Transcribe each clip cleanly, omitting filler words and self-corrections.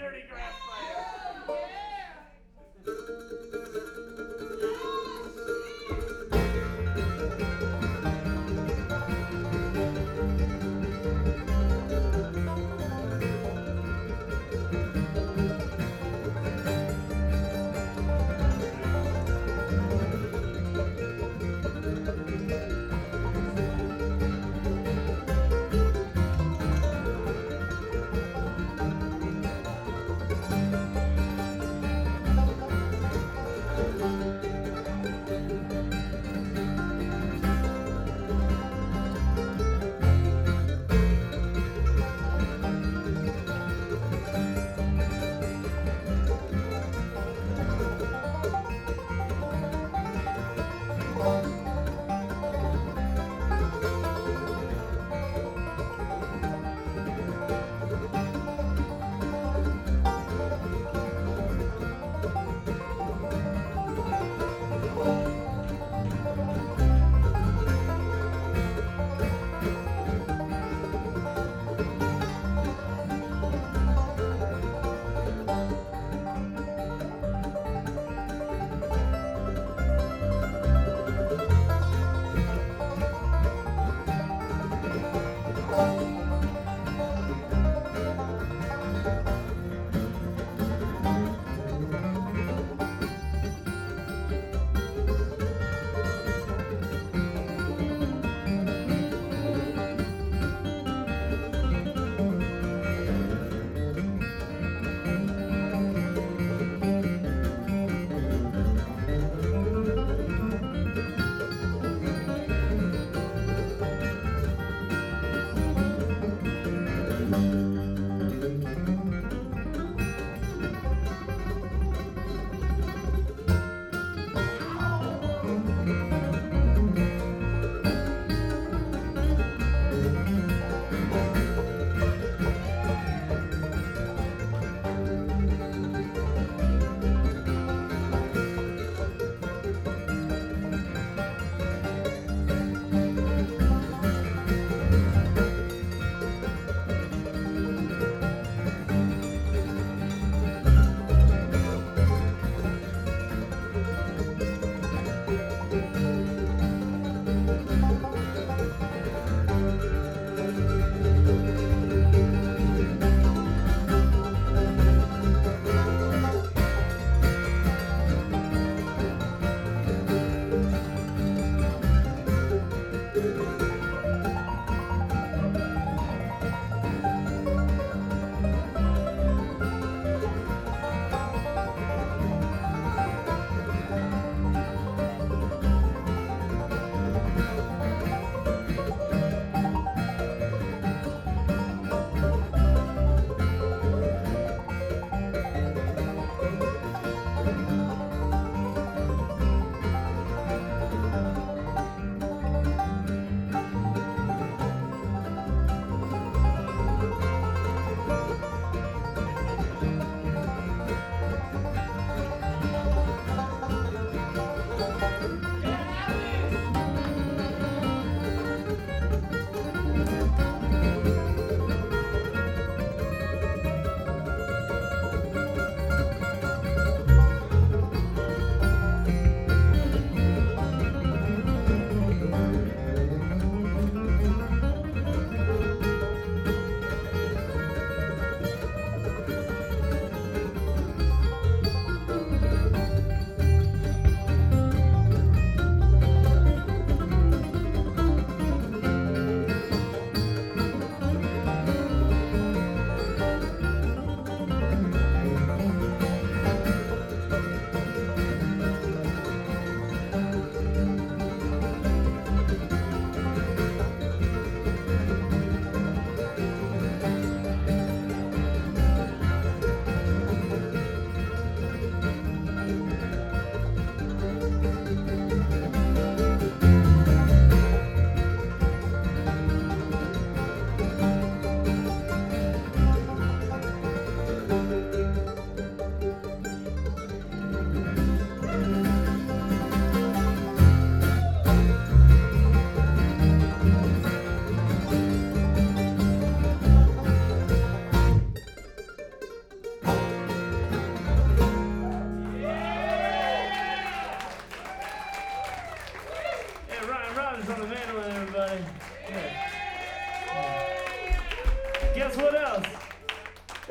dirty grass fire.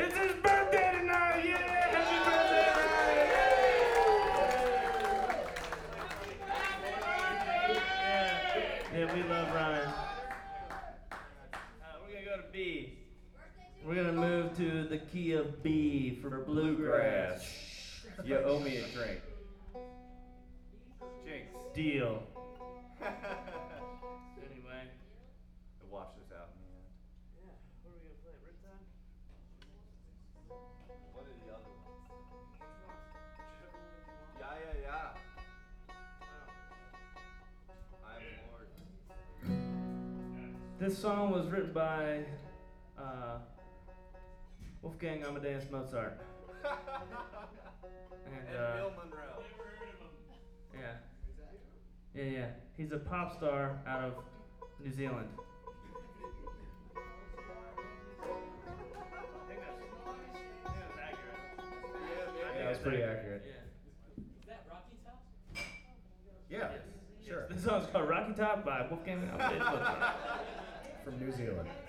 It's his birthday tonight! Yeah! Happy birthday, Ryan! Yeah, we love Ryan. We're gonna go to B. We're gonna move to the key of B for bluegrass. You owe me a drink. Jinx. Deal. Anyway. To wash this out in the end. Yeah, what are we gonna play? Riptide? What are the other ones? Yeah, yeah, yeah. I am Lord. This song was written by Wolfgang Amadeus Mozart. And Bill Monroe. Yeah. Yeah. He's a pop star out of New Zealand. Yeah, that's pretty accurate. Yeah. Is that Rocky Top? Yeah, sure. This song's called Rocky Top by Wolfgang Amadeus Mozart. From New Zealand.